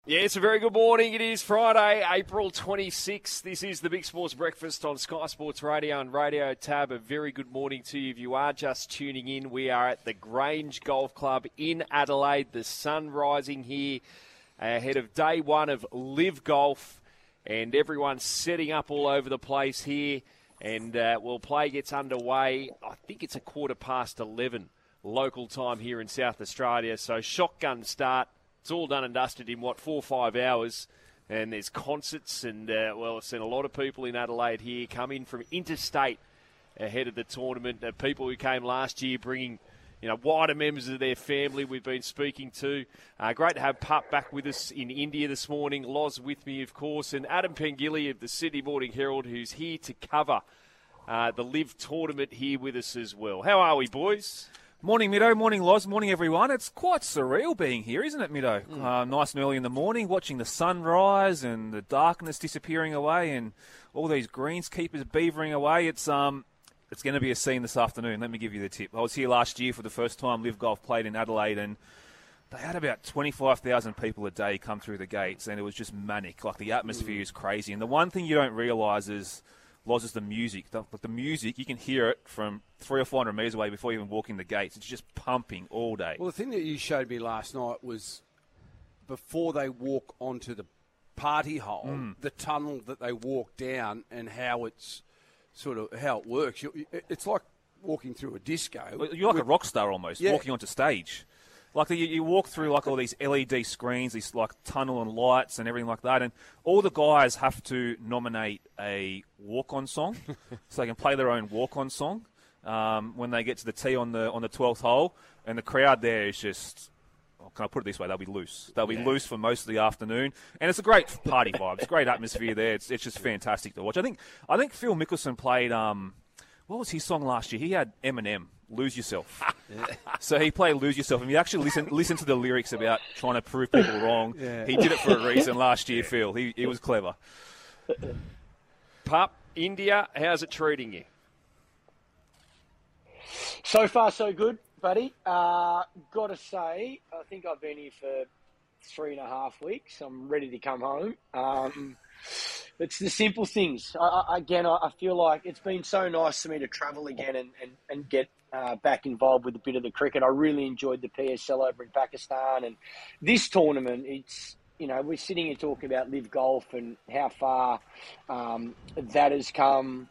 Yeah, it's a very good morning. It is Friday, April 26th. This is the Big Sports Breakfast on Sky Sports Radio and Radio Tab. A very good morning to you. If you are just tuning in, we are at the Grange Golf Club in Adelaide. The sun rising here ahead of day one of Live Golf, and everyone's setting up all over the place here. And, play gets underway. I think it's 11:15 local time here in South Australia. So shotgun start. It's all done and dusted in, 4 or 5 hours. And there's concerts and, I've seen a lot of people in Adelaide here come in from interstate ahead of the tournament. People who came last year bringing, wider members of their family we've been speaking to. Great to have Pup back with us in India this morning. Loz with me, of course. And Adam Pengilly of the Sydney Morning Herald, who's here to cover the Live tournament here with us as well. How are we, boys? Morning, Mido. Morning, Loz. Morning, everyone. It's quite surreal being here, isn't it, Mido? Nice and early in the morning, watching the sun rise and the darkness disappearing away and all these greenskeepers beavering away. It's going to be a scene this afternoon. Let me give you the tip. I was here last year for the first time Live Golf played in Adelaide, and they had about 25,000 people a day come through the gates, and it was just manic. Like, the atmosphere is crazy. And the one thing you don't realise is, Loz, is the music. The music, you can hear it from 300 or 400 metres away before you even walk in the gates. It's just pumping all day. Well, the thing that you showed me last night was before they walk onto the party hole, the tunnel that they walk down and how it's how it works. It's like walking through a disco. Well, you're like a rock star almost, walking onto stage. Like, you walk through, like, all these LED screens, these, like, tunnel and lights and everything like that, and all the guys have to nominate a walk-on song, so they can play their own walk-on song when they get to the tee on the 12th hole, and the crowd there is just, can I put it this way, they'll be loose. They'll be loose for most of the afternoon, and it's a great party vibe. It's a great atmosphere there. It's just fantastic to watch. I think Phil Mickelson played, what was his song last year? He had Eminem, Lose Yourself. So he played Lose Yourself, and you actually listen to the lyrics about trying to prove people wrong. He did it for a reason last year, Phil. He was clever. Pup, India, how's it treating you? So far, so good, buddy. Got to say, I think I've been here for 3.5 weeks. I'm ready to come home. It's the simple things. I feel like it's been so nice for me to travel again and get back involved with a bit of the cricket. I really enjoyed the PSL over in Pakistan. And this tournament, it's, we're sitting here talking about Live Golf and how far that has come.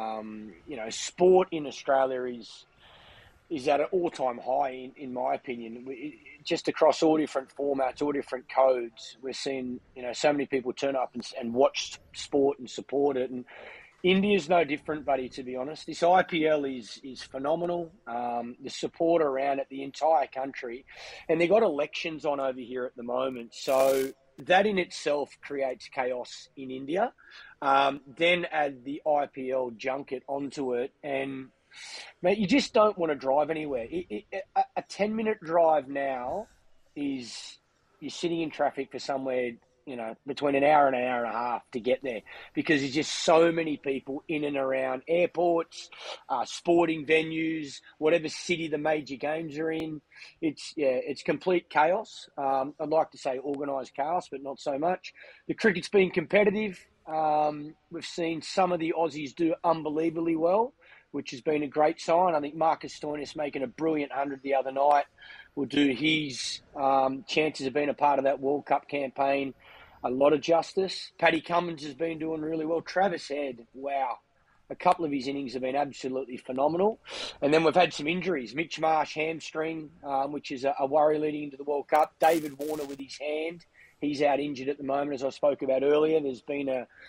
Sport in Australia is at an all-time high, in my opinion. Just across all different formats, all different codes, we're seeing, so many people turn up and watch sport and support it. And India's no different, buddy, to be honest. This IPL is phenomenal. The support around it, the entire country. And they've got elections on over here at the moment. So that in itself creates chaos in India. Then add the IPL junket onto it, and mate, you just don't want to drive anywhere. A 10-minute drive now is you're sitting in traffic for somewhere, between an hour and a half to get there, because there's just so many people in and around airports, sporting venues, whatever city the major games are in. It's complete chaos. I'd like to say organised chaos, but not so much. The cricket's been competitive. We've seen some of the Aussies do unbelievably well, which has been a great sign. I think Marcus Stoinis making a brilliant 100 the other night will do his chances of being a part of that World Cup campaign a lot of justice. Paddy Cummins has been doing really well. Travis Head, wow. A couple of his innings have been absolutely phenomenal. And then we've had some injuries. Mitch Marsh, hamstring, which is a worry leading into the World Cup. David Warner with his hand. He's out injured at the moment, as I spoke about earlier. There's been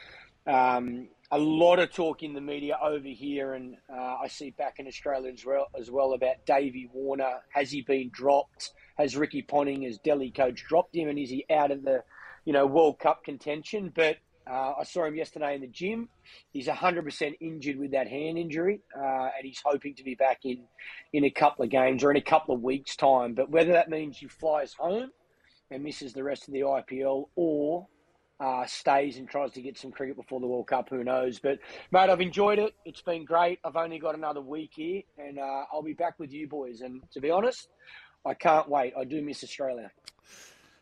a lot of talk in the media over here, and I see back in Australia as well about Davey Warner. Has he been dropped? Has Ricky Ponting, as Delhi coach, dropped him, and is he out of the World Cup contention? But I saw him yesterday in the gym. He's 100% injured with that hand injury, and he's hoping to be back in a couple of games or in a couple of weeks' time. But whether that means he flies home and misses the rest of the IPL, or stays and tries to get some cricket before the World Cup, who knows? But, mate, I've enjoyed it. It's been great. I've only got another week here, and I'll be back with you boys. And to be honest, I can't wait. I do miss Australia.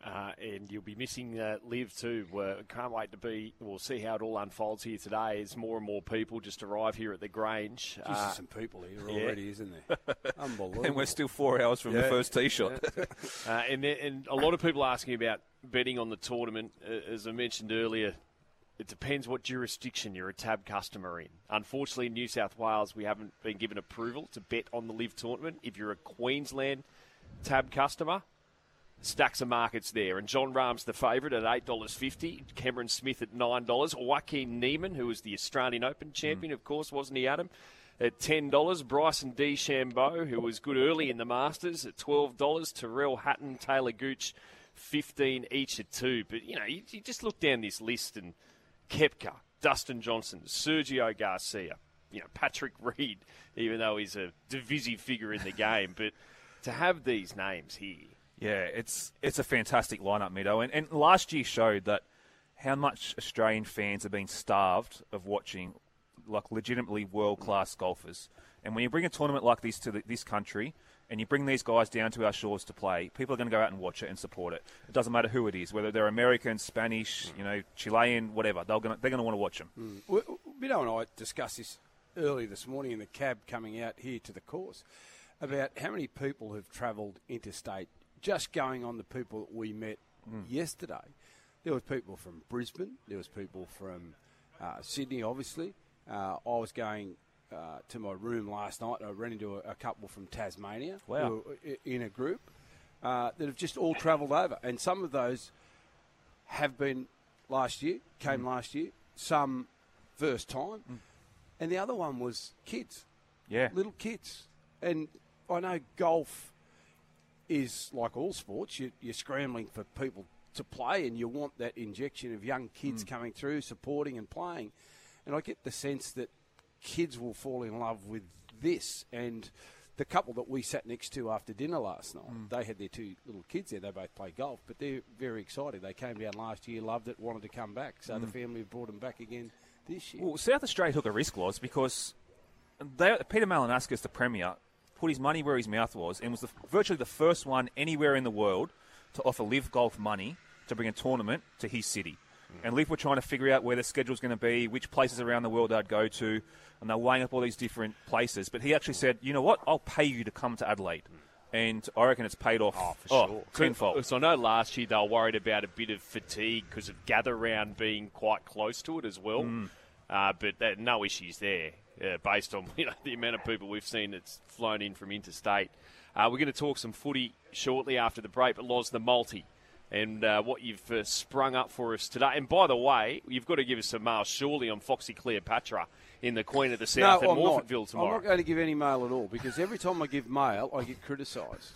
And you'll be missing Liv too. Can't wait we'll see how it all unfolds here today as more and more people just arrive here at the Grange. There's some people here already, isn't there? Unbelievable. And we're still 4 hours from the first tee shot. And a lot of people asking about betting on the tournament. As I mentioned earlier, it depends what jurisdiction you're a TAB customer in. Unfortunately, in New South Wales, we haven't been given approval to bet on the Liv tournament. If you're a Queensland TAB customer, stacks of markets there. And John Rahm's the favourite at $8.50. Cameron Smith at $9. Joaquin Niemann, who was the Australian Open champion, of course, wasn't he, Adam? At $10. Bryson DeChambeau, who was good early in the Masters, at $12. Tyrrell Hatton, Taylor Gooch, $15 each at $2. But, you just look down this list and Koepka, Dustin Johnson, Sergio Garcia, Patrick Reed, even though he's a divisive figure in the game. But to have these names here. Yeah, it's a fantastic lineup, Mido. And last year showed that how much Australian fans have been starved of watching legitimately world-class golfers. And when you bring a tournament like this to this country and you bring these guys down to our shores to play, people are going to go out and watch it and support it. It doesn't matter who it is, whether they're American, Spanish, Chilean, whatever. They're going to want to watch them. Mido and I discussed this early this morning in the cab coming out here to the course about how many people have travelled interstate. Just going on the people that we met yesterday, there was people from Brisbane, there was people from Sydney, obviously. I was going to my room last night. I ran into a couple from Tasmania who were in a group that have just all travelled over. And some of those have been came last year, some first time. And the other one was kids, little kids. And I know golf is like all sports. You're scrambling for people to play, and you want that injection of young kids coming through, supporting and playing. And I get the sense that kids will fall in love with this. And the couple that we sat next to after dinner last night, they had their 2 little kids there. They both play golf, but they're very excited. They came down last year, loved it, wanted to come back. So the family brought them back again this year. Well, South Australia took a risk, Loz, because Peter Malinowskis, the Premier, put his money where his mouth was and was virtually the first one anywhere in the world to offer Liv Golf money to bring a tournament to his city. And Liv were trying to figure out where the schedule's going to be, which places around the world they'd go to, and they're weighing up all these different places. But he actually said, you know what, I'll pay you to come to Adelaide. And I reckon it's paid off tenfold. So I know last year they were worried about a bit of fatigue because of Gather Round being quite close to it as well. But no issues there. Based on the amount of people we've seen that's flown in from interstate. We're going to talk some footy shortly after the break, but Loz, the multi, and what you've sprung up for us today. And by the way, you've got to give us some mail surely on Foxy Cleopatra in the Queen of the South at Morphettville tomorrow. I'm not going to give any mail at all, because every time I give mail, I get criticised.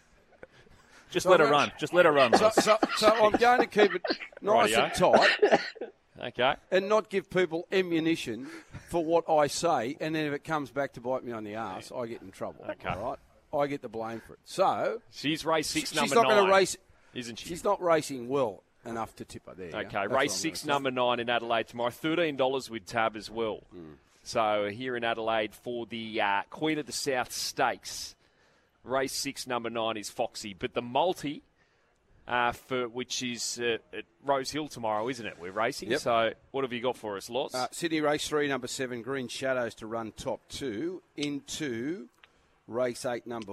Just let her run. Just let her run. So I'm going to keep it nice and tight. Okay. And not give people ammunition for what I say, and then if it comes back to bite me on the arse, I get in trouble. Okay. All right? I get the blame for it. So she's race 6, number 9. She's not going to race, isn't she? She's not racing well enough to tip her there. Okay, race 6, number 9 in Adelaide tomorrow. $13 with Tab as well. So here in Adelaide for the Queen of the South Stakes. Race 6, number 9 is Foxy, but the multi. Which is at Rose Hill tomorrow, isn't it? We're racing. Yep. So what have you got for us, Lots? Sydney race 3, number 7, Green Shadows to run top 2. Into race 8, number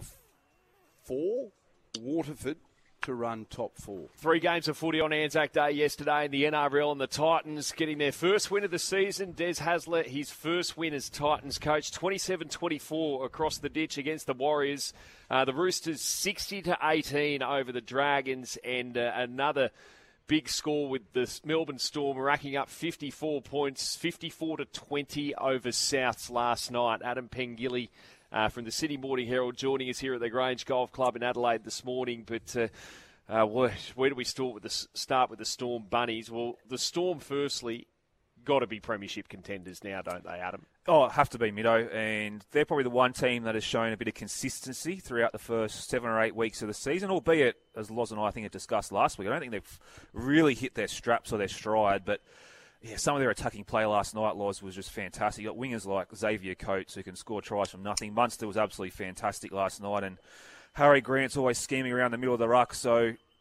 4, Waterford to run top 4. 3 games of footy on Anzac Day yesterday in the NRL, and the Titans getting their first win of the season. Des Hasler, his first win as Titans coach, 27-24 across the ditch against the Warriors. The Roosters 60-18 over the Dragons, and another big score with the Melbourne Storm racking up 54 points, 54-20 over Souths last night. Adam Pengilly from the Sydney Morning Herald joining us here at the Grange Golf Club in Adelaide this morning. But where do we start with the Storm Bunnies? Well, the Storm, firstly, got to be premiership contenders now, don't they, Adam? Oh, have to be, Mido. And they're probably the one team that has shown a bit of consistency throughout the first 7 or 8 weeks of the season, albeit, as Loz and I think had discussed last week, I don't think they've really hit their straps or their stride. But yeah, some of their attacking play last night, Loz, was just fantastic. You got wingers like Xavier Coates who can score tries from nothing. Munster was absolutely fantastic last night. And Harry Grant's always scheming around the middle of the ruck. So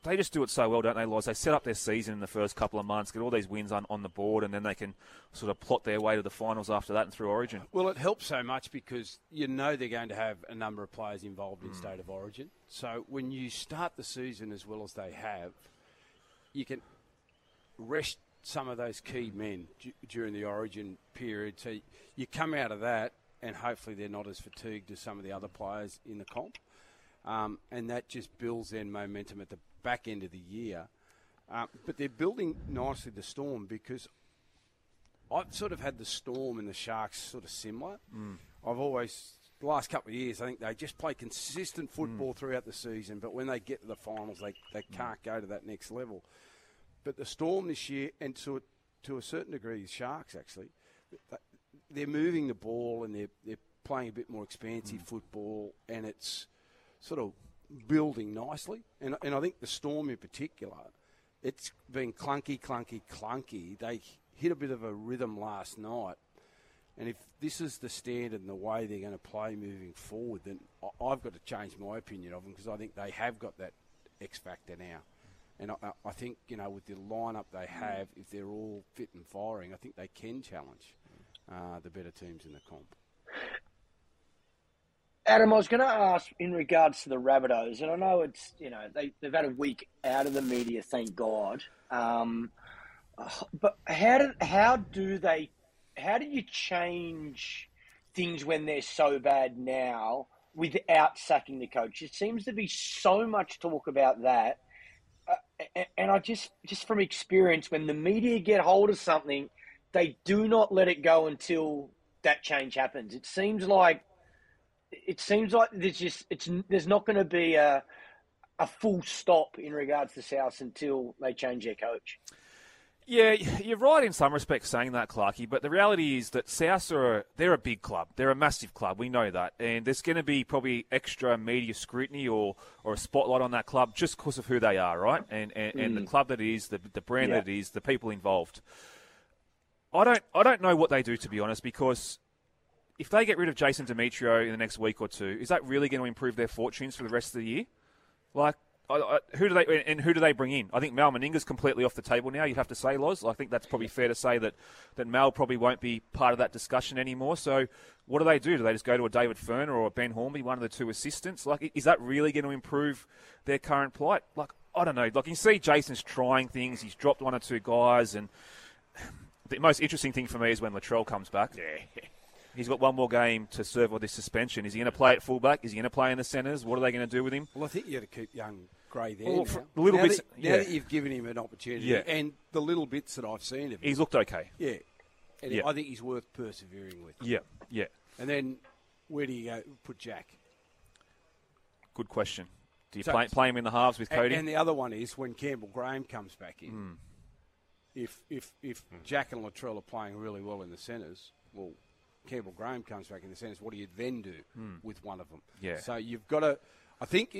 they just do it so well, don't they, Loz? They set up their season in the first couple of months, get all these wins on the board, and then they can sort of plot their way to the finals after that and through Origin. Well, it helps so much because you know they're going to have a number of players involved in State of Origin. So when you start the season as well as they have, you can rest some of those key men during the Origin period. So you come out of that, and hopefully they're not as fatigued as some of the other players in the comp. And that just builds then momentum at the back end of the year. But they're building nicely the Storm because I've sort of had the Storm and the Sharks sort of similar. I've always, the last couple of years, I think they just play consistent football throughout the season, but when they get to the finals, they can't go to that next level. But the Storm this year, and to a certain degree the Sharks actually, they're moving the ball and they're playing a bit more expansive football, and it's sort of building nicely. And I think the Storm in particular, it's been clunky. They hit a bit of a rhythm last night. And if this is the standard and the way they're going to play moving forward, then I've got to change my opinion of them because I think they have got that X factor now. And I think, with the lineup they have, if they're all fit and firing, I think they can challenge the better teams in the comp. Adam, I was going to ask in regards to the Rabbitohs, and I know it's, they've had a week out of the media, thank God. But how do you change things when they're so bad now without sacking the coach? It seems to be so much talk about that. And I just from experience, when the media get hold of something, they do not let it go until that change happens. It seems like there's not going to be a full stop in regards to South until they change their coach. Yeah, you're right in some respects saying that, Clarkie, but the reality is that Souths they're a big club. They're a massive club. We know that. And there's going to be probably extra media scrutiny or a spotlight on that club just because of who they are, right? And the club that it is, the brand that it is, the people involved. I don't know what they do, to be honest, because if they get rid of Jason Demetriou in the next week or two, is that really going to improve their fortunes for the rest of the year? Like, who do they bring in? I think Mal Meninga's completely off the table now, you'd have to say, Loz. I think that's probably fair to say that Mal probably won't be part of that discussion anymore. So what do? Do they just go to a David Furner or a Ben Hornby, one of the two assistants? Like, is that really going to improve their current plight? Like, I don't know. Like, you see Jason's trying things. He's dropped one or two guys. And the most interesting thing for me is when Latrell comes back. Yeah. He's got one more game to serve with this suspension. Is he going to play at fullback? Is he going to play in the centres? What are they going to do with him? Well, I think you got to keep young Gray there. Well, now that you've given him an opportunity, and the little bits that I've seen of him, he's looked okay. Yeah, and I think he's worth persevering with. Yeah. And then where do you go? Put Jack. Good question. Do you play him in the halves with Cody? And the other one is when Campbell Graham comes back in. If Jack and Latrell are playing really well in the centres, well, Campbell Graham comes back in the centres. What do you then do with one of them? Yeah. So you've got to. I think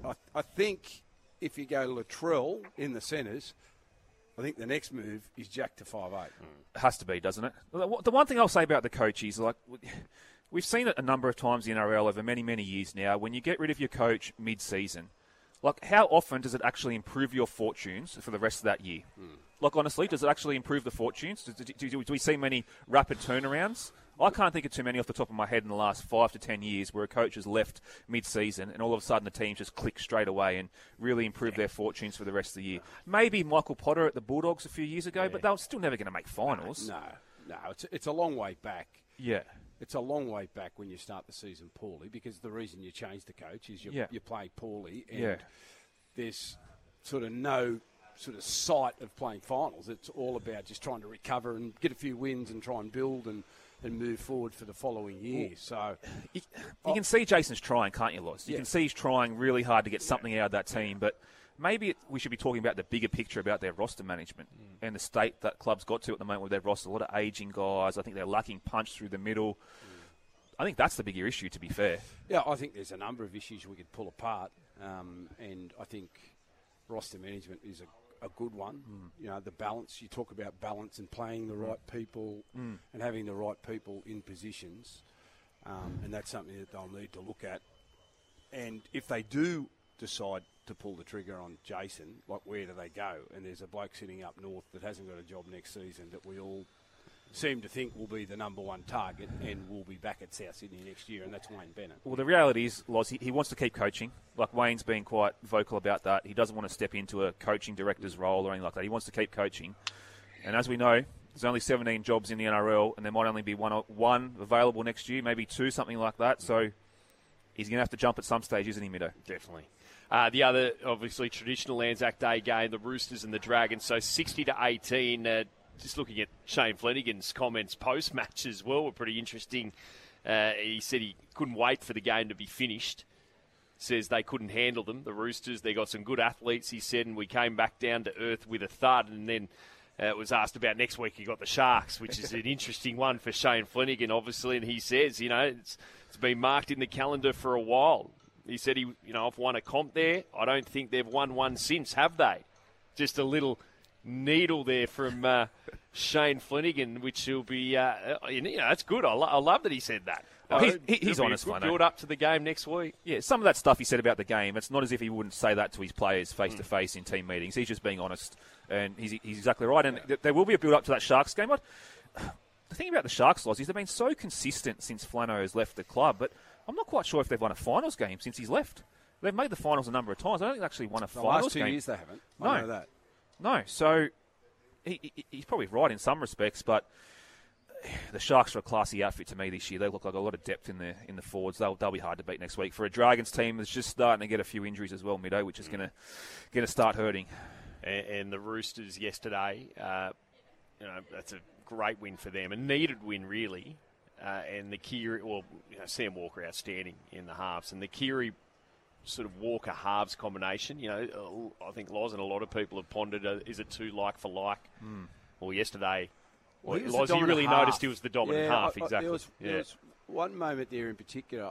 if you go Latrell in the centres, I think the next move is Jack to 5'8". It has to be, doesn't it? The one thing I'll say about the coach is, like, we've seen it a number of times in NRL over many, many years now. When you get rid of your coach mid-season, like, how often does it actually improve your fortunes for the rest of that year? Like, honestly, does it actually improve the fortunes? Do we see many rapid turnarounds? I can't think of too many off the top of my head in the last 5 to 10 years where a coach has left mid-season and all of a sudden the team just clicks straight away and really improved their fortunes for the rest of the year. Maybe Michael Potter at the Bulldogs a few years ago, but they were still never going to make finals. No, it's a long way back. Yeah. It's a long way back when you start the season poorly because the reason you change the coach is you play poorly and there's sort of no sort of sight of playing finals. It's all about just trying to recover and get a few wins and try and build and move forward for the following year. So you can see Jason's trying, can't you, Loz? You can see he's trying really hard to get something out of that team, but maybe we should be talking about the bigger picture about their roster management and the state that club's got to at the moment with their roster. A lot of ageing guys. I think they're lacking punch through the middle. I think that's the bigger issue, to be fair. Yeah, I think there's a number of issues we could pull apart, and I think roster management is a good one. You know, the balance, you talk about balance and playing the right people and having the right people in positions, and that's something that they'll need to look at. And if they do decide to pull the trigger on Jason, like where do they go? And there's a bloke sitting up north that hasn't got a job next season that we all seem to think will be the number one target and will be back at South Sydney next year, and that's Wayne Bennett. Well, the reality is, Loz, he wants to keep coaching. Like, Wayne's been quite vocal about that. He doesn't want to step into a coaching director's role or anything like that. He wants to keep coaching. And as we know, there's only 17 jobs in the NRL, and there might only be one available next year, maybe two, something like that. So he's going to have to jump at some stage, isn't he, Mido? Definitely. The other, obviously, traditional Anzac Day game, the Roosters and the Dragons. So 60-18. Just looking at Shane Flanagan's comments post-match as well were pretty interesting. He said he couldn't wait for the game to be finished. Says they couldn't handle them, the Roosters. They got some good athletes, he said, and we came back down to earth with a thud. And then was asked about next week, he got the Sharks, which is an interesting one for Shane Flanagan, obviously. And he says, it's been marked in the calendar for a while. He said, I've won a comp there. I don't think they've won one since, have they? Just a little needle there from Shane Flanagan, which will be, that's good. I love that he said that. He's honest, good build up to the game next week. Yeah, some of that stuff he said about the game, it's not as if he wouldn't say that to his players face-to-face in team meetings. He's just being honest, and he's exactly right. And there will be a build-up to that Sharks game. The thing about the Sharks, Loz, is they've been so consistent since Flano has left the club, but I'm not quite sure if they've won a finals game since he's left. They've made the finals a number of times. I don't think they've actually won a finals game. The last 2 years they haven't. I know that. No, so he's probably right in some respects, but the Sharks are a classy outfit to me this year. They look like a lot of depth in the forwards. They'll be hard to beat next week. For a Dragons team that's just starting to get a few injuries as well, Mido, which is going to start hurting. And the Roosters yesterday, that's a great win for them, a needed win really. And the Keary, Sam Walker outstanding in the halves, and the Keary sort of Walker halves combination. I think Loz and a lot of people have pondered, is it too like for like? Well, yesterday, Loz, you really noticed he was the dominant half, exactly. There was one moment there in particular.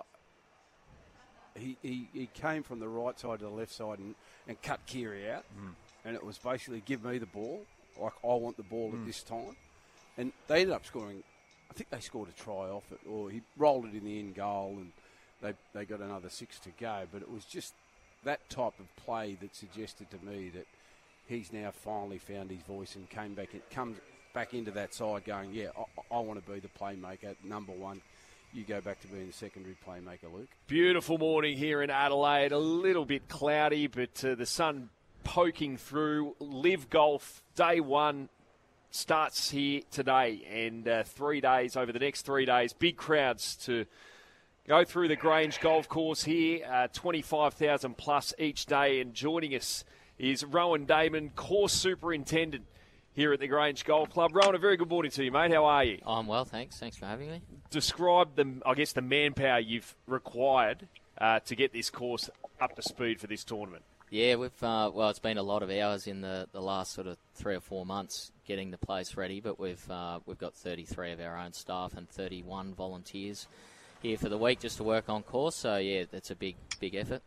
He came from the right side to the left side and cut Keary out, and it was basically give me the ball, like I want the ball at this time. And they ended up scoring. I think they scored a try off it, or he rolled it in the end goal, and they got another 6 to go. But it was just that type of play that suggested to me that he's now finally found his voice and comes back into that side going, I want to be the playmaker, number one. You go back to being the secondary playmaker, Luke. Beautiful morning here in Adelaide. A little bit cloudy, but the sun poking through. Live Golf, day one, starts here today, and 3 days, over the next 3 days, big crowds to go through the Grange Golf Course here, 25,000 plus each day. And joining us is Rowan Damon, course superintendent here at the Grange Golf Club. Rowan, a very good morning to you, mate. How are you? I'm well, thanks. Thanks for having me. Describe the manpower you've required to get this course up to speed for this tournament. Yeah, we've it's been a lot of hours in the last sort of 3 or 4 months getting the place ready, but we've got 33 of our own staff and 31 volunteers here for the week just to work on course. So yeah, that's a big effort.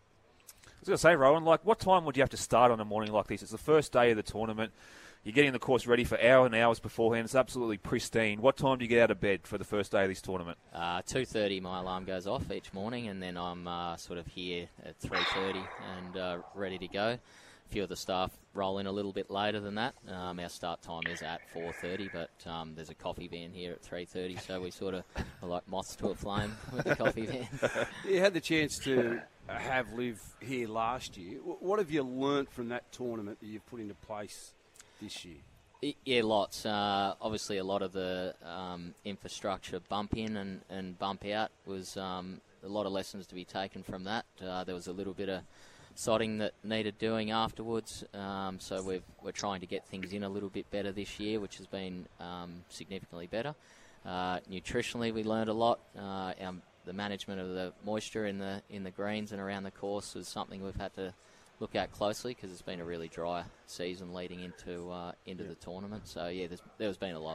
I was going to say, Rowan, what time would you have to start on a morning like this? It's the first day of the tournament. You're getting the course ready for hours and hours beforehand. It's absolutely pristine. What time do you get out of bed for the first day of this tournament? 2:30 my alarm goes off each morning, and then I'm sort of here at 3:30 and ready to go. A few of the staff roll in a little bit later than that. Our start time is at 4:30, but there's a coffee van here at 3:30, so we sort of are like moths to a flame with the coffee van. You had the chance to have Liv here last year. What have you learnt from that tournament that you've put into place this year? Yeah, lots. Obviously, a lot of the infrastructure bump in and bump out was a lot of lessons to be taken from that. There was a little bit of sodding that needed doing afterwards, so we're trying to get things in a little bit better this year, which has been significantly better. Nutritionally, we learned a lot. The management of the moisture in the greens and around the course was something we've had to look at closely because it's been a really dry season leading into the tournament. So yeah, there's been a lot.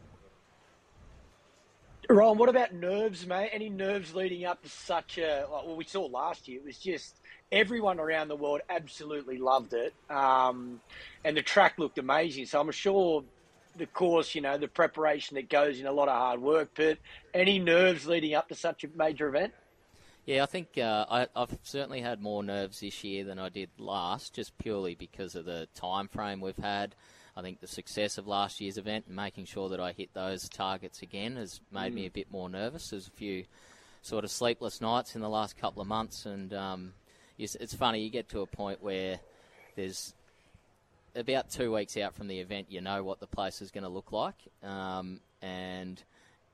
Ron, what about nerves, mate? Any nerves leading up to such a, well, we saw last year, it was just everyone around the world absolutely loved it. And the track looked amazing. So I'm sure the course, the preparation that goes in, a lot of hard work, but any nerves leading up to such a major event? Yeah, I think I've certainly had more nerves this year than I did last, just purely because of the time frame we've had. I think the success of last year's event and making sure that I hit those targets again has made me a bit more nervous. There's a few sort of sleepless nights in the last couple of months, and it's funny, you get to a point where there's about 2 weeks out from the event, you know what the place is going to look like, and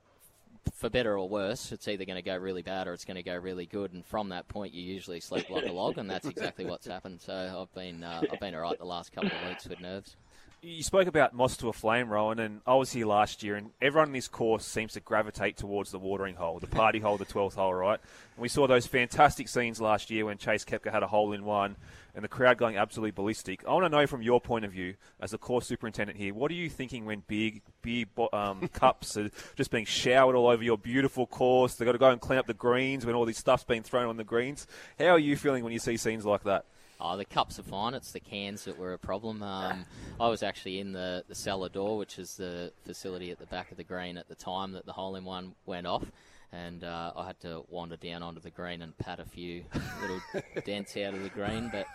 for better or worse, it's either going to go really bad or it's going to go really good. And from that point, you usually sleep like a log, and that's exactly what's happened. So I've been all right the last couple of weeks with nerves. You spoke about Moss to a Flame, Rowan, and I was here last year, and everyone in this course seems to gravitate towards the watering hole, the party hole, the 12th hole, right? And we saw those fantastic scenes last year when Chase Koepka had a hole-in-one and the crowd going absolutely ballistic. I want to know from your point of view, as the course superintendent here, what are you thinking when big cups are just being showered all over your beautiful course? They've got to go and clean up the greens when all this stuff's been thrown on the greens. How are you feeling when you see scenes like that? Oh, the cups are fine. It's the cans that were a problem. I was actually in the cellar door, which is the facility at the back of the green at the time that the hole-in-one went off, and I had to wander down onto the green and pat a few little dents out of the green. But,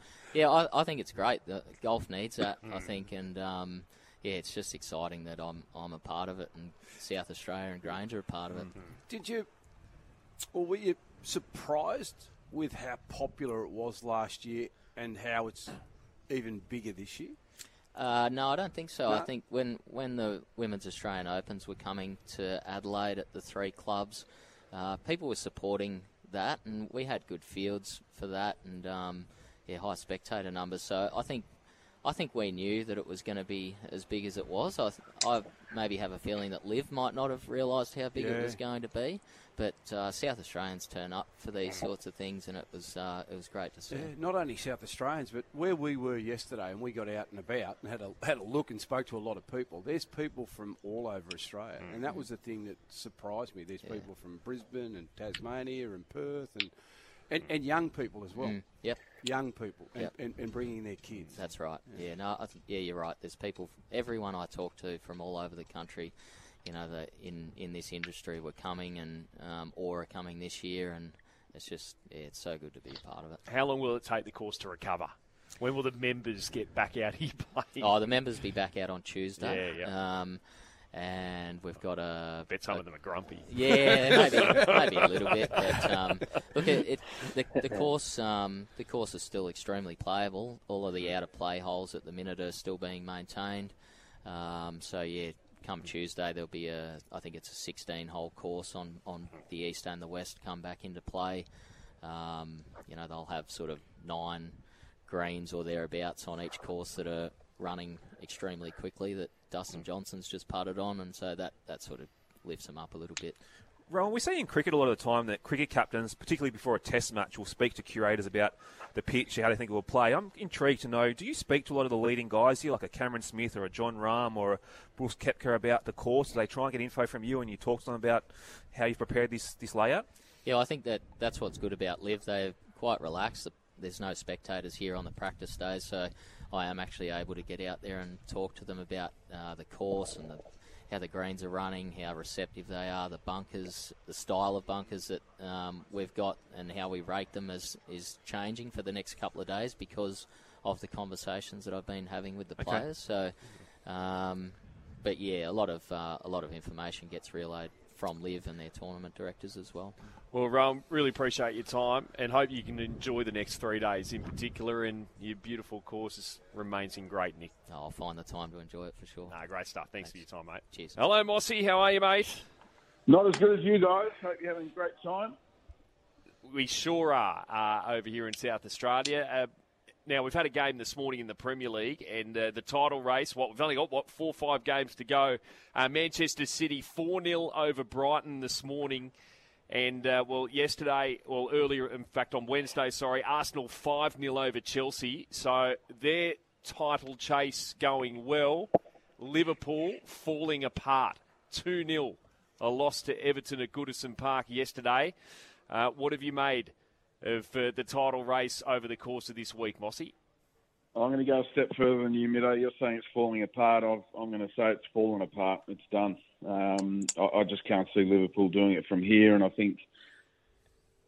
I think it's great. The golf needs that, I think, and, it's just exciting that I'm a part of it, and South Australia and Grange are a part of it. Were you surprised with how popular it was last year and how it's even bigger this year? No, I don't think so. No? I think when the Women's Australian Opens were coming to Adelaide at the three clubs, people were supporting that, and we had good fields for that, and high spectator numbers. So I think we knew that it was going to be as big as it was. I maybe have a feeling that Liv might not have realised how big it was going to be, but South Australians turn up for these sorts of things, and it was great to see. Yeah, not only South Australians, but where we were yesterday, and we got out and about and had a look and spoke to a lot of people. There's people from all over Australia, and that was the thing that surprised me. There's people from Brisbane and Tasmania and Perth and young people as well. Yep. Young people and bringing their kids. That's right. Yeah, you're right. There's people, everyone I talk to from all over the country, that in this industry were coming and or are coming this year, and it's just it's so good to be a part of it. How long will it take the course to recover? When will the members get back out here playing? Oh, the members will be back out on Tuesday. Yeah. And we've got I bet some of them are grumpy. Yeah, maybe a little bit. But look, the course is still extremely playable. All of the out of play holes at the minute are still being maintained. Come Tuesday there'll be I think it's a 16-hole course on the east and the west come back into play. They'll have sort of 9 greens or thereabouts on each course that are running extremely quickly that Dustin Johnson's just putted on, and so that sort of lifts them up a little bit. Rowan, we see in cricket a lot of the time that cricket captains, particularly before a test match, will speak to curators about the pitch, how they think it will play. I'm intrigued to know, do you speak to a lot of the leading guys here, like a Cameron Smith or a John Rahm or a Brooks Koepka about the course? Do they try and get info from you and you talk to them about how you've prepared this layout? Yeah, I think that's what's good about Liv. They're quite relaxed. There's no spectators here on the practice days, so I am actually able to get out there and talk to them about the course and how the greens are running, how receptive they are, the bunkers, the style of bunkers that we've got, and how we rate them is changing for the next couple of days because of the conversations that I've been having with the players. So, but yeah, a lot of information gets relayed from Liv and their tournament directors as well. Well, Rowan, really appreciate your time and hope you can enjoy the next 3 days in particular, and your beautiful course remains in great nick. I'll find the time to enjoy it for sure. Great stuff. Thanks for your time, mate. Cheers. Hello, Mossy. How are you, mate? Not as good as you guys. Hope you're having a great time. We sure are over here in South Australia. Now, we've had a game this morning in the Premier League, and the title race, we've only got, 4 or 5 games to go. Manchester City 4-0 over Brighton this morning. And, earlier, in fact, on Wednesday, Arsenal 5-0 over Chelsea. So their title chase going well. Liverpool falling apart. 2-0. A loss to Everton at Goodison Park yesterday. What have you made of the title race over the course of this week, Mossy? I'm going to go a step further than you, Middo. You're saying it's falling apart. I'm going to say it's fallen apart. It's done. I just can't see Liverpool doing it from here, and I think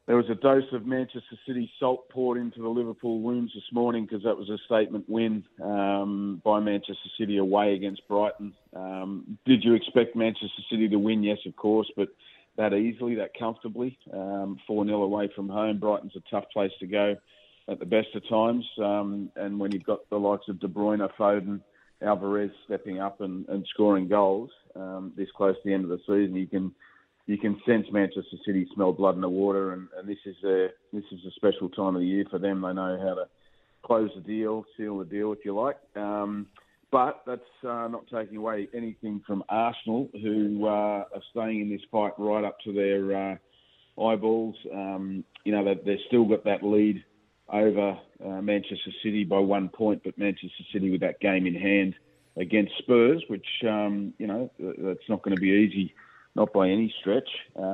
There was a dose of Manchester City salt poured into the Liverpool wounds this morning because that was a statement win by Manchester City away against Brighton. Did you expect Manchester City to win? Yes, of course, but that easily, that comfortably. 4-0 away from home. Brighton's a tough place to go at the best of times. And when you've got the likes of De Bruyne, Foden, Alvarez stepping up and scoring goals this close to the end of the season, you can sense Manchester City smell blood in the water, and this is a special time of the year for them. They know how to close the deal, seal the deal, if you like. But that's not taking away anything from Arsenal, who are staying in this fight right up to their eyeballs. They've still got that lead over Manchester City by 1 point, but Manchester City with that game in hand against Spurs, which, that's not going to be easy, not by any stretch.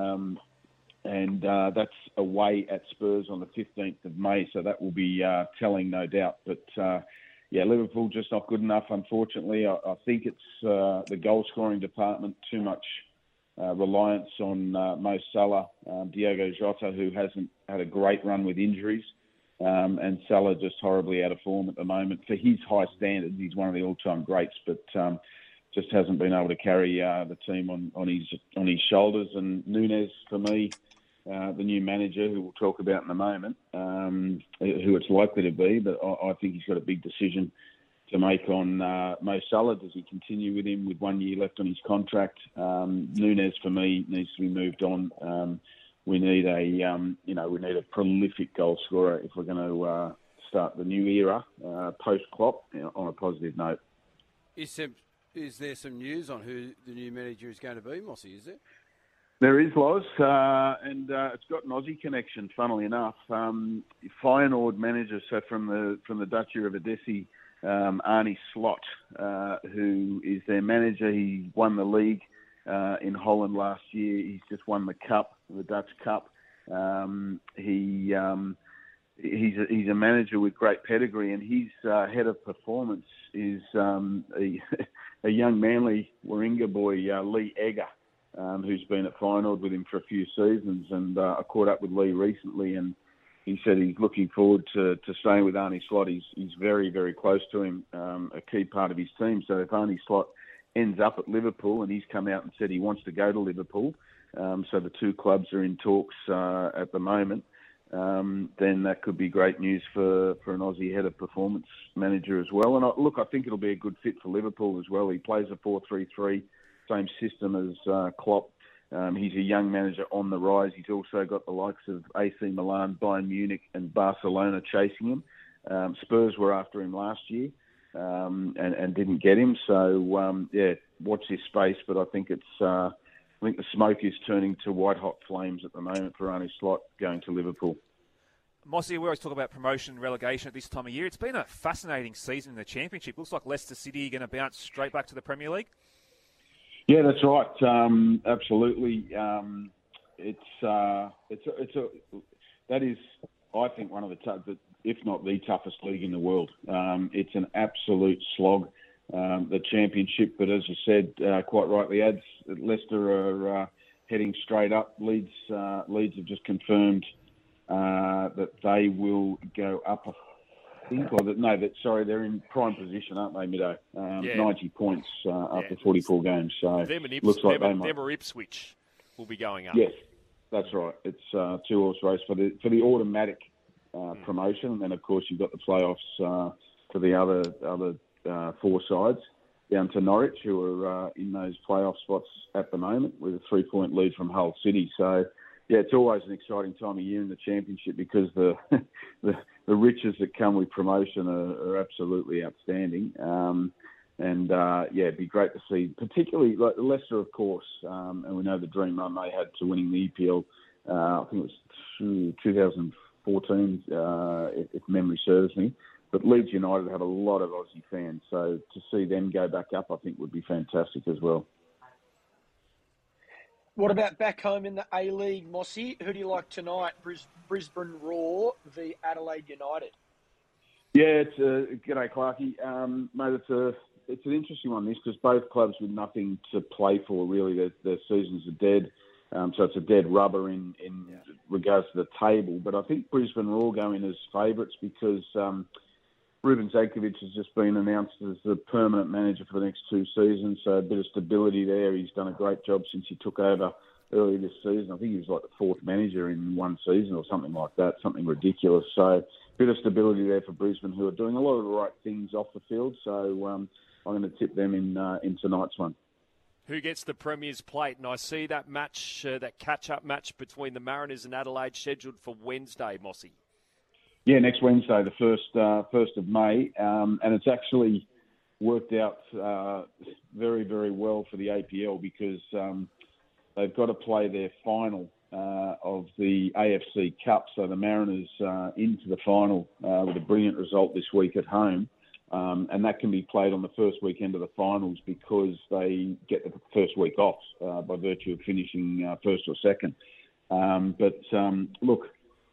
And that's away at Spurs on the 15th of May, so that will be telling, no doubt. But, Liverpool just not good enough, unfortunately. I think it's the goal-scoring department, too much reliance on Mo Salah, Diogo Jota, who hasn't had a great run with injuries, and Salah just horribly out of form at the moment. For his high standards, he's one of the all-time greats, but just hasn't been able to carry the team on his shoulders. And Núñez, for me, the new manager, who we'll talk about in a moment, who it's likely to be, but I think he's got a big decision to make on Mo Salah. Does he continue with him with 1 year left on his contract? Núñez, for me, needs to be moved on. We need a prolific goal scorer if we're going to start the new era post Klopp on a positive note. Is there some news on who the new manager is going to be, Mossy? Is there? There is, Loz, and it's got an Aussie connection. Funnily enough, Feyenoord manager, so from the Dutch Eredivisie, Arne Slot, who is their manager. He won the league in Holland last year. He's just won the cup, the Dutch Cup. He's a manager with great pedigree, and his head of performance is a young Manly Warringah boy, Lee Egger, who's been at Feyenoord with him for a few seasons. And I caught up with Lee recently, and he said he's looking forward to staying with Arne Slot. He's very, very close to him, a key part of his team. So if Arne Slot ends up at Liverpool, and he's come out and said he wants to go to Liverpool, so the two clubs are in talks at the moment, then that could be great news for an Aussie head of performance manager as well. And I think it'll be a good fit for Liverpool as well. He plays a 4-3-3, same system as Klopp. He's a young manager on the rise. He's also got the likes of AC Milan, Bayern Munich and Barcelona chasing him. Spurs were after him last year and didn't get him. So, watch this space. But I think I think the smoke is turning to white-hot flames at the moment for Arne Slot going to Liverpool. Mossy, we always talk about promotion and relegation at this time of year. It's been a fascinating season in the Championship. Looks like Leicester City are going to bounce straight back to the Premier League. Yeah, that's right. Absolutely. That is, I think, one of the if not the toughest league in the world. It's an absolute slog, the Championship. But as I said, quite rightly, Leicester are heading straight up. Leeds have just confirmed that they will go up. They're in prime position, aren't they, Middo? 90 points after 44 games. So looks like them or Ipswich will be going up. Yes, that's right. It's a two-horse race for the automatic promotion, and then of course you've got the playoffs for the other four sides down to Norwich, who are in those playoff spots at the moment with a 3-point lead from Hull City. So. Yeah, it's always an exciting time of year in the Championship because the riches that come with promotion are absolutely outstandanding. It'd be great to see, particularly like Leicester, of course, and we know the dream run they had to winning the EPL. I think it was 2014, if memory serves me. But Leeds United have a lot of Aussie fans, so to see them go back up, I think would be fantastic as well. What about back home in the A-League, Mossy? Who do you like tonight? Brisbane Roar v Adelaide United. Yeah, g'day, Clarkie. Mate, it's an interesting one, this, because both clubs with nothing to play for, really. Their seasons are dead. So it's a dead rubber in regards to the table. But I think Brisbane will all go in as favourites because Ruben Zankovic has just been announced as the permanent manager for the next 2 seasons, so a bit of stability there. He's done a great job since he took over earlier this season. I think he was like the 4th manager in 1 season or something like that, something ridiculous. So a bit of stability there for Brisbane, who are doing a lot of the right things off the field. So I'm going to tip them in tonight's one. Who gets the Premier's plate? And I see that match, that catch-up match between the Mariners and Adelaide scheduled for Wednesday, Mossy. Yeah, next Wednesday, the 1st of May. And it's actually worked out very, very well for the APL because they've got to play their final of the AFC Cup. So the Mariners into the final with a brilliant result this week at home. And that can be played on the first weekend of the finals because they get the first week off by virtue of finishing first or second. Look,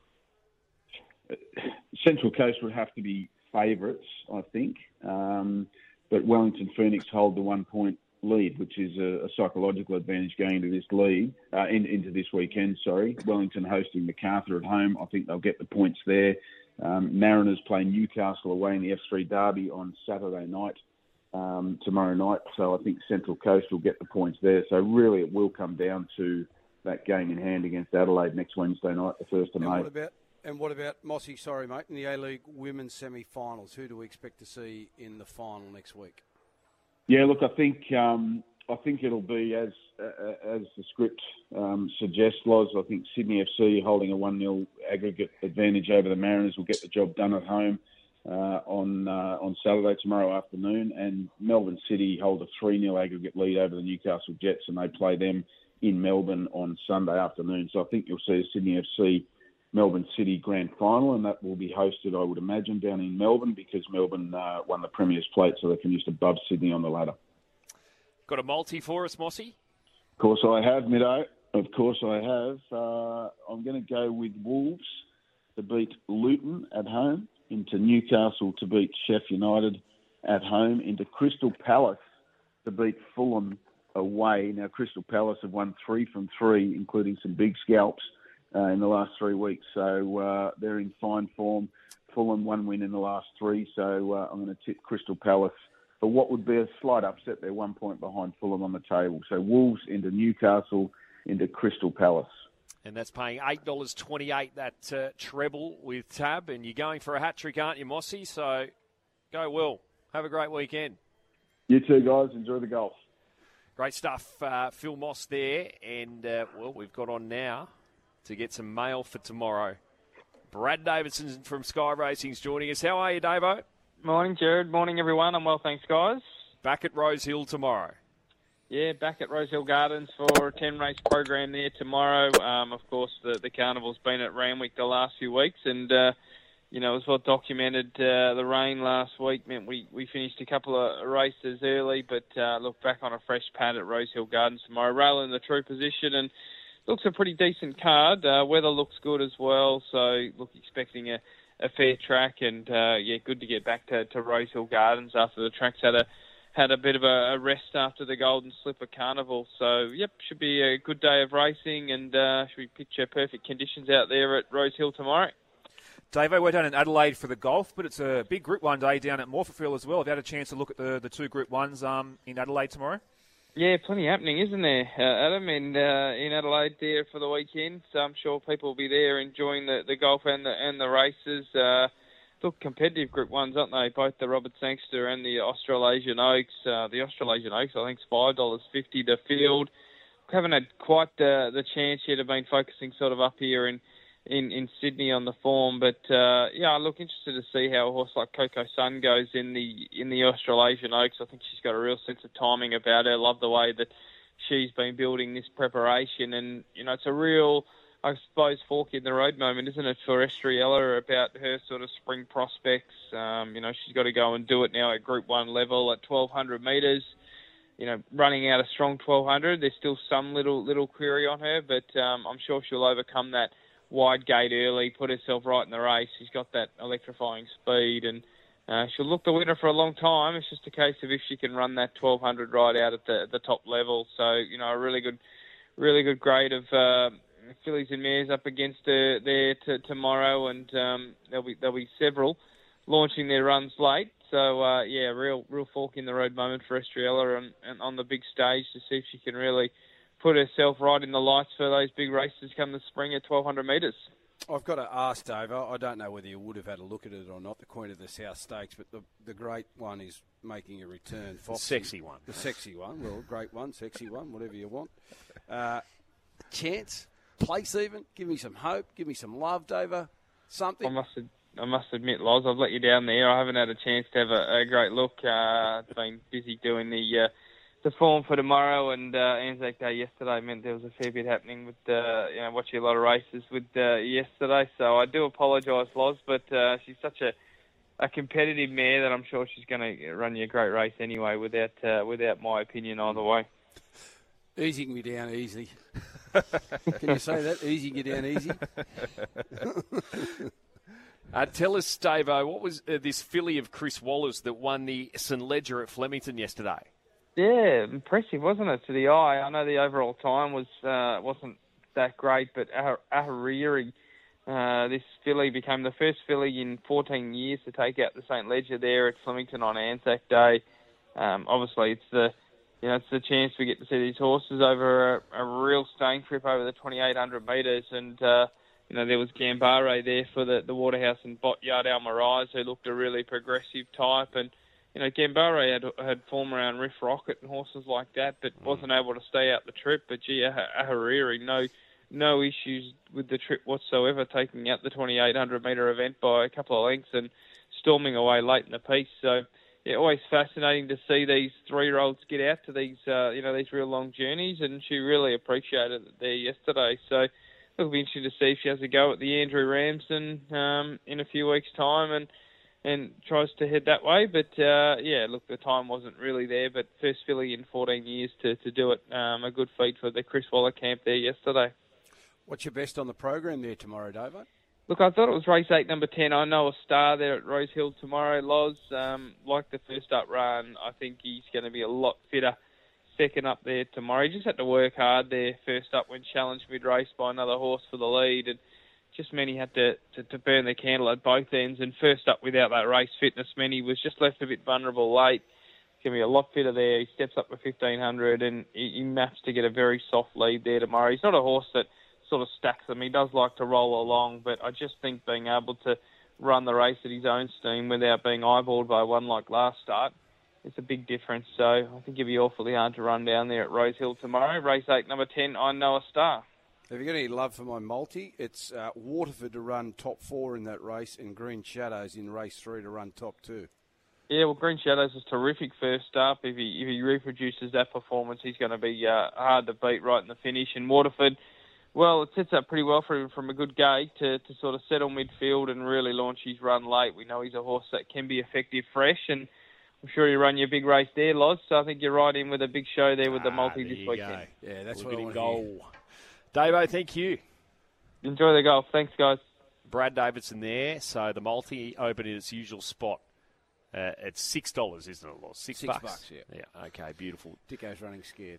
Central Coast would have to be favourites, I think. But Wellington Phoenix hold the 1-point lead, which is a psychological advantage going into this league, into this weekend, sorry. Wellington hosting Macarthur at home. I think they'll get the points there. Mariners play Newcastle away in the F3 Derby on Saturday night, tomorrow night. So I think Central Coast will get the points there. So really it will come down to that game in hand against Adelaide next Wednesday night, the 1st of May. What about Mossy, sorry mate, in the A-League women's semi-finals? Who do we expect to see in the final next week? Yeah, look, I think it'll be as the script suggests, Loz. I think Sydney FC holding a 1-0 aggregate advantage over the Mariners will get the job done at home on Saturday, tomorrow afternoon, and Melbourne City hold a 3-0 aggregate lead over the Newcastle Jets, and they play them in Melbourne on Sunday afternoon. So I think you'll see a Sydney FC Melbourne City Grand Final, and that will be hosted, I would imagine, down in Melbourne because Melbourne won the Premier's Plate, so they finished above Sydney on the ladder. Got a multi for us, Mossy? Of course I have, Middo. Of course I have. I'm going to go with Wolves to beat Luton at home, into Newcastle to beat Sheffield United at home, into Crystal Palace to beat Fulham away. Now, Crystal Palace have won 3 from 3, including some big scalps in the last 3 weeks. So they're in fine form. Fulham 1 win in the last 3. So I'm going to tip Crystal Palace for what would be a slight upset. They're 1 point behind Fulham on the table. So Wolves into Newcastle, into Crystal Palace. And that's paying $8.28, that treble with Tab. And you're going for a hat-trick, aren't you, Mossy? So go well. Have a great weekend. You too, guys. Enjoy the golf. Great stuff. Phil Moss there. And, we've got on now to get some mail for tomorrow. Brad Davidson from Sky Racing is joining us. How are you, Davo? Morning, Jared. Morning, everyone. I'm well, thanks, guys. Back at Rose Hill tomorrow. Yeah, back at Rose Hill Gardens for a 10-race program there tomorrow. Of course, the carnival's been at Randwick the last few weeks, and, it was well documented. The rain last week meant we finished a couple of races early, but look, back on a fresh pad at Rose Hill Gardens tomorrow. Rail in the true position, and looks a pretty decent card. Weather looks good as well, so look, expecting a fair track, and good to get back to Rose Hill Gardens after the track's had a bit of a rest after the Golden Slipper Carnival. So, should be a good day of racing, and should we picture perfect conditions out there at Rose Hill tomorrow. Davo, we're down in Adelaide for the golf, but it's a big Group 1 day down at Morphettville as well. Have you had a chance to look at the 2 Group 1s in Adelaide tomorrow? Yeah, plenty happening, isn't there, Adam? And in Adelaide there for the weekend, so I'm sure people will be there enjoying the golf and the races. Look, competitive Group 1s, aren't they? Both the Robert Sangster and the Australasian Oaks. The Australasian Oaks, I think, is $5.50 to field. Haven't had quite the chance yet. I've been focusing sort of up here in Sydney on the form, but I look interested to see how a horse like Coco Sun goes in the Australasian Oaks. I think she's got a real sense of timing about her. Love the way that she's been building this preparation, and it's a real, I suppose, fork in the road moment, isn't it, for Estriella about her sort of spring prospects. She's got to go and do it now at Group 1 level at 1,200 metres. Running out a strong 1,200. There's still some little query on her, but I'm sure she'll overcome that wide gate early, put herself right in the race. She's got that electrifying speed, and she'll look the winner for a long time. It's just a case of if she can run that 1,200 right out at the top level. So, a really good grade of fillies and mares up against her there tomorrow, and there'll be several launching their runs late. So real fork in the road moment for Estrella and on the big stage to see if she can really put herself right in the lights for those big races come the spring at 1,200 metres. I've got to ask, Dave, I don't know whether you would have had a look at it or not, the Queen of the South Stakes, but the great one is making a return. Foxy. The sexy one. The sexy one. Well, great one, sexy one, whatever you want. Chance, place even, give me some hope, give me some love, Dave, something. I must admit, Loz, I've let you down there. I haven't had a chance to have a great look. I've been busy doing the form for tomorrow, and Anzac Day yesterday meant there was a fair bit happening with watching a lot of races with yesterday. So I do apologise, Loz, but she's such a competitive mare that I'm sure she's going to run you a great race anyway, without my opinion either way. Easing me down easy. Can you say that? Easing you down easy. Tell us, Davo, what was this filly of Chris Waller's that won the St Ledger at Flemington yesterday? Yeah, impressive, wasn't it, to the eye? I know the overall time wasn't that great, but Ahariri, this filly became the first filly in 14 years to take out the St Ledger there at Flemington on Anzac Day. Obviously, it's the chance we get to see these horses over a real staying trip over the 2,800 metres, and there was Gambare there for the Waterhouse and Botyard Almaraz, who looked a really progressive type, and Gambare had form around Riff Rocket and horses like that, but wasn't able to stay out the trip. But gee, Ahariri, no issues with the trip whatsoever, taking out the 2,800 metre event by a couple of lengths and storming away late in the piece. So, yeah, always fascinating to see these 3-year-olds get out to these, these real long journeys, and she really appreciated it there yesterday. So it'll be interesting to see if she has a go at the Andrew Ramsden in a few weeks' time and tries to head that way. But, the time wasn't really there. But first filly in 14 years to do it, a good feat for the Chris Waller camp there yesterday. What's your best on the program there tomorrow, Davo? Look, I thought it was race 8, number 10. I know a star there at Rose Hill tomorrow, Loz. Like the first up run, I think he's going to be a lot fitter second up there tomorrow. He just had to work hard there first up when challenged mid-race by another horse for the lead, and just meant he had to burn the candle at both ends. And first up without that race fitness meant he was just left a bit vulnerable late. He's going to be a lot fitter there. He steps up to 1,500 and he maps to get a very soft lead there tomorrow. He's not a horse that sort of stacks them. He does like to roll along, but I just think being able to run the race at his own steam without being eyeballed by one like last start, it's a big difference. So I think it'd be awfully hard to run down there at Rose Hill tomorrow. Race 8, number 10, I Know a Star. Have you got any love for my multi? It's Waterford to run top 4 in that race and Green Shadows in race 3 to run top 2. Yeah, well, Green Shadows was terrific first up. If he reproduces that performance, he's going to be hard to beat right in the finish. And Waterford, well, it sets up pretty well for him from a good gate to sort of settle midfield and really launch his run late. We know he's a horse that can be effective fresh, and I'm sure you run your big race there, Loz. So I think you're right in with a big show there with the multi this weekend. Go. Yeah, that's what what I want to to hear. Davo, thank you. Enjoy the golf. Thanks, guys. Brad Davidson there. So the multi open in its usual spot. It's $6, isn't it, Loz? $6. $6, yeah. Yeah, okay, beautiful. Dicko's running scared.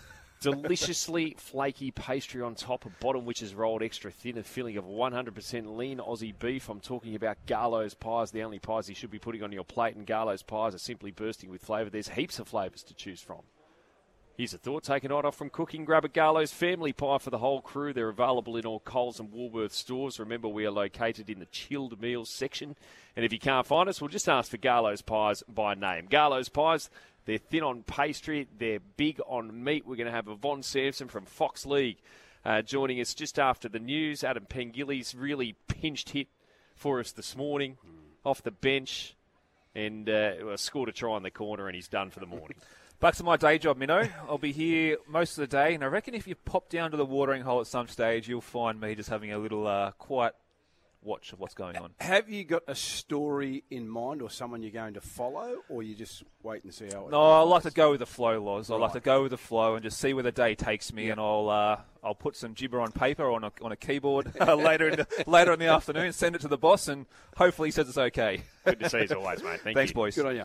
Deliciously flaky pastry on top, a bottom which is rolled extra thin, a filling of 100% lean Aussie beef. I'm talking about Garlo's pies, the only pies you should be putting on your plate, and Garlo's pies are simply bursting with flavour. There's heaps of flavours to choose from. Here's a thought. Take a night off from cooking. Grab a Garlo's family pie for the whole crew. They're available in all Coles and Woolworths stores. Remember, we are located in the chilled meals section. And if you can't find us, we'll just ask for Garlo's pies by name. Garlo's pies, they're thin on pastry. They're big on meat. We're going to have Yvonne Sampson from Fox League joining us just after the news. Adam Pengilly's really pinched hit for us this morning off the bench and scored a try in the corner, and he's done for the morning. Back to my day job, Minnow. I'll be here most of the day, and I reckon if you pop down to the watering hole at some stage, you'll find me just having a little quiet watch of what's going on. Have you got a story in mind or someone you're going to follow, or you just wait and see how it No, I like to go with the flow, Loz. I like to go with the flow and just see where the day takes me, and I'll put some gibber on paper or on a keyboard later in the afternoon, send it to the boss, and hopefully he says it's okay. Good to see you as always, mate. Thanks, boys. Good on you.